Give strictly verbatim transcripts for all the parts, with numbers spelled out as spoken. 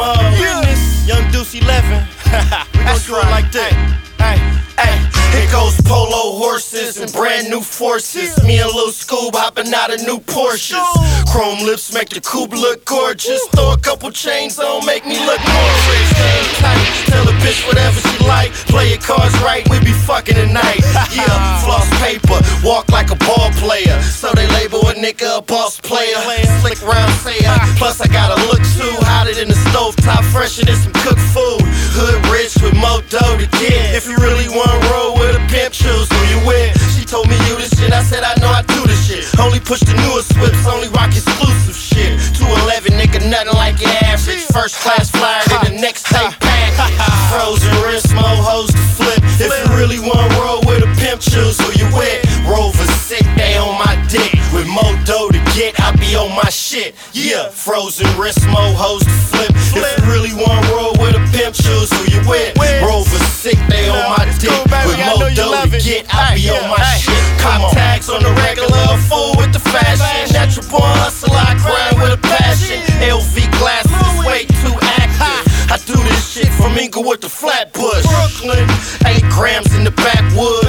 Uh, business. Young Deuce eleven. We gon' do it like that. Hey, hey. Here goes polo horses and brand new forces. Me and Lil Scoob hopping out of new Porsches. Chrome lips make the coupe look gorgeous. Throw a couple chains on, make me look more rich. Game tight, tell a bitch whatever she like. Play your cards right, we be fucking tonight. Yeah, floss paper, walk like a ball player. So they label a nigga a boss player. Slick round sayer, plus I got a look too. Hotter than the stove top, fresher than some cooked food. Hood rich with more dough to get. If you really wanna roll with a pimp, choose who you with. She told me you this shit, I said I know I do this shit. Only push the newest whips, only rock exclusive shit. two eleven nigga, nothing like your average. First class flyer in the next tape package. Frozen wrist, mo hoes to flip. If you really wanna roll with a pimp, choose who you with. Rover sick, they on my dick. With more dough to get, I be on my shit. Yeah, frozen wrist, mo hoes to flip. If you really wanna roll with a pimp, choose who you with. Rover sick, they on my dick. With more dough to get, I be on my shit. Come on. Tags on the regular, a fool with the fashion. Natural born hustle, I grind with a passion. L V glasses, way too active. I do this shit from Inglewood to Flatbush. Brooklyn, eight grams in the backwoods.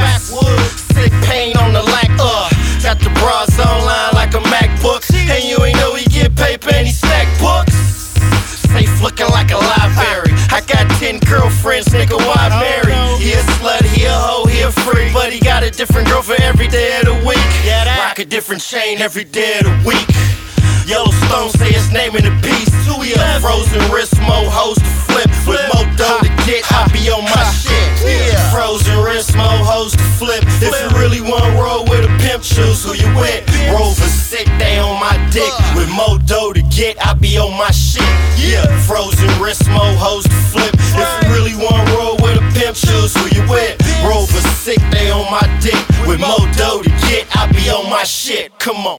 Sick pain on the lack, uh. Got the bras online like a MacBook. And you ain't know he get paper and he stack books. Safe looking like a library. I got ten girlfriends, nigga, why marry? He a slut, he a hoe, he a freak. But he got a different girl for every day of the week. Rock a different chain every day of the week. Yellowstone say his name in the piece. We a frozen wrist, mo hoes to flip. With more dough to get, I be on my shit. Frozen wrist, mo hoes to flip. If you really wanna roll with a pimp, choose who you with. Rover sick, they on my dick. With more dough to get, I be on my shit. Yeah, frozen wrist, mo hoes to flip. If you really wanna roll with a pimp, choose who you with. Rover sick, they on my dick. With more dough to get, I be on my shit. Come on.